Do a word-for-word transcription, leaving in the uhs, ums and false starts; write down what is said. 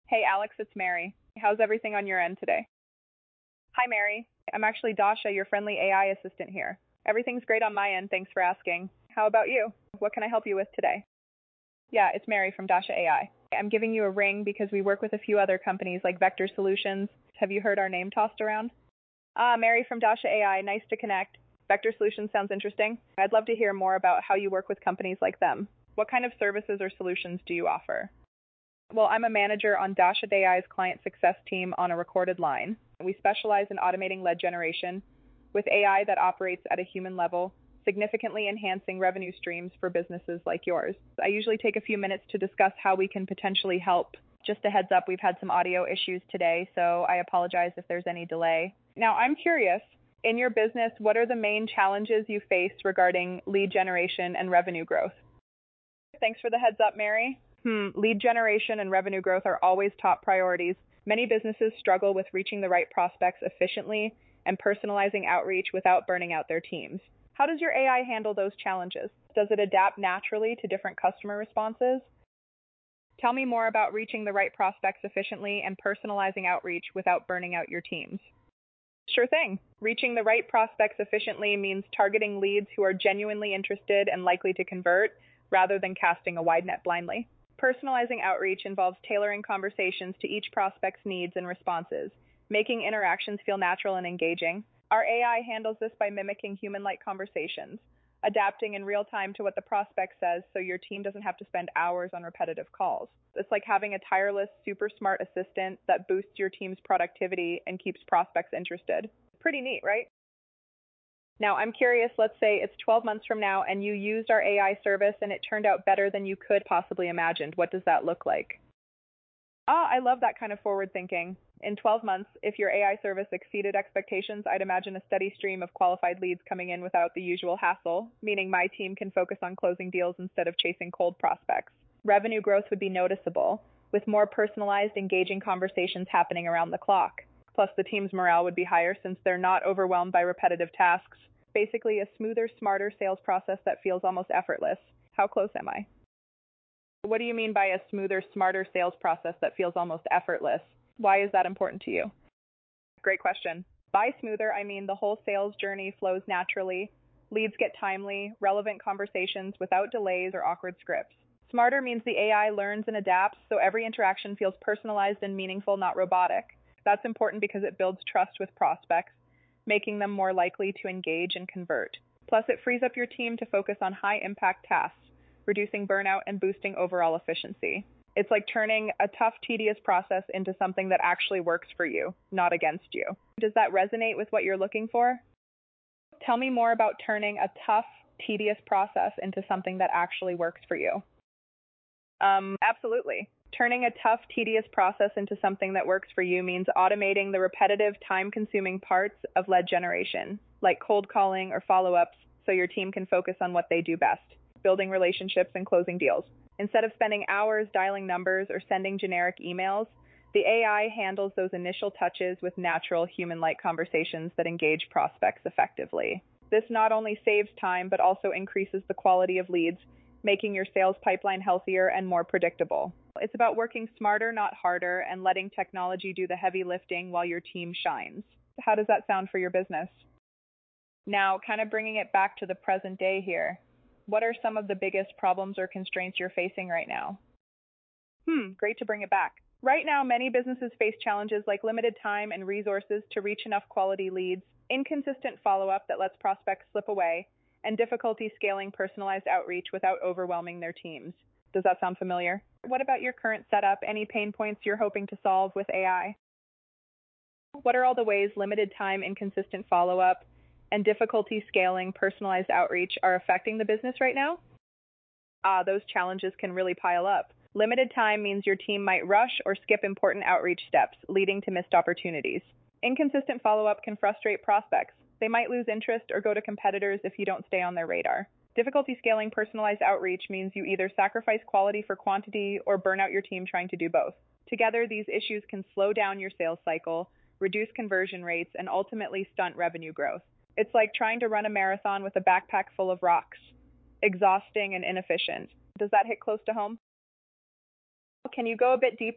Hey Alex, it's Mary. How's everything on your end today? Hi Mary. I'm actually Dasha, your friendly A I assistant here. Everything's great on my end, thanks for asking. How about you? What can I help you with today? Yeah, it's Mary from Dasha A I. I'm giving you a ring because we work with a few other companies like Vector Solutions. Have you heard our name tossed around? Ah, Mary from Dasha A I, nice to connect. Vector Solutions sounds interesting. I'd love to hear more about how you work with companies like them. What kind of services or solutions do you offer? Well, I'm a manager on Dasha A I's client success team on a recorded line. We specialize in automating lead generation with A I that operates at a human level, significantly enhancing revenue streams for businesses like yours. I usually take a few minutes to discuss how we can potentially help. Just a heads up, we've had some audio issues today, so I apologize if there's any delay. Now, I'm curious, in your business, what are the main challenges you face regarding lead generation and revenue growth? Thanks for the heads up, Mary. Hmm, lead generation and revenue growth are always top priorities. Many businesses struggle with reaching the right prospects efficiently and personalizing outreach without burning out their teams. How does your A I handle those challenges? Does it adapt naturally to different customer responses? Tell me more about reaching the right prospects efficiently and personalizing outreach without burning out your teams. Sure thing. Reaching the right prospects efficiently means targeting leads who are genuinely interested and likely to convert, rather than casting a wide net blindly. Personalizing outreach involves tailoring conversations to each prospect's needs and responses, making interactions feel natural and engaging. Our A I handles this by mimicking human-like conversations, adapting in real time to what the prospect says so your team doesn't have to spend hours on repetitive calls. It's like having a tireless, super smart assistant that boosts your team's productivity and keeps prospects interested. Pretty neat, right? Now, I'm curious, let's say it's twelve months from now and you used our A I service and it turned out better than you could possibly imagined. What does that look like? Ah, I love that kind of forward thinking. In twelve months, if your A I service exceeded expectations, I'd imagine a steady stream of qualified leads coming in without the usual hassle, meaning my team can focus on closing deals instead of chasing cold prospects. Revenue growth would be noticeable, with more personalized, engaging conversations happening around the clock. Plus, the team's morale would be higher since they're not overwhelmed by repetitive tasks. Basically, a smoother, smarter sales process that feels almost effortless. How close am I? What do you mean by a smoother, smarter sales process that feels almost effortless? Why is that important to you? Great question. By smoother, I mean the whole sales journey flows naturally, leads get timely, relevant conversations without delays or awkward scripts. Smarter means the A I learns and adapts, so every interaction feels personalized and meaningful, not robotic. That's important because it builds trust with prospects, making them more likely to engage and convert. Plus, it frees up your team to focus on high-impact tasks, reducing burnout and boosting overall efficiency. It's like turning a tough, tedious process into something that actually works for you, not against you. Does that resonate with what you're looking for? Tell me more about turning a tough, tedious process into something that actually works for you. Um, absolutely. Turning a tough, tedious process into something that works for you means automating the repetitive, time-consuming parts of lead generation, like cold calling or follow-ups, so your team can focus on what they do best, building relationships and closing deals. Instead of spending hours dialing numbers or sending generic emails, the A I handles those initial touches with natural, human-like conversations that engage prospects effectively. This not only saves time, but also increases the quality of leads, making your sales pipeline healthier and more predictable. It's about working smarter, not harder, and letting technology do the heavy lifting while your team shines. How does that sound for your business? Now, kind of bringing it back to the present day here, what are some of the biggest problems or constraints you're facing right now? Hmm, great to bring it back. Right now, many businesses face challenges like limited time and resources to reach enough quality leads, inconsistent follow-up that lets prospects slip away, and difficulty scaling personalized outreach without overwhelming their teams. Does that sound familiar? What about your current setup? Any pain points you're hoping to solve with A I? What are all the ways limited time, inconsistent follow-up, and difficulty scaling personalized outreach are affecting the business right now? Ah, those challenges can really pile up. Limited time means your team might rush or skip important outreach steps, leading to missed opportunities. Inconsistent follow-up can frustrate prospects. They might lose interest or go to competitors if you don't stay on their radar. Difficulty scaling personalized outreach means you either sacrifice quality for quantity or burn out your team trying to do both. Together, these issues can slow down your sales cycle, reduce conversion rates, and ultimately stunt revenue growth. It's like trying to run a marathon with a backpack full of rocks. Exhausting and inefficient. Does that hit close to home? Can you go a bit deeper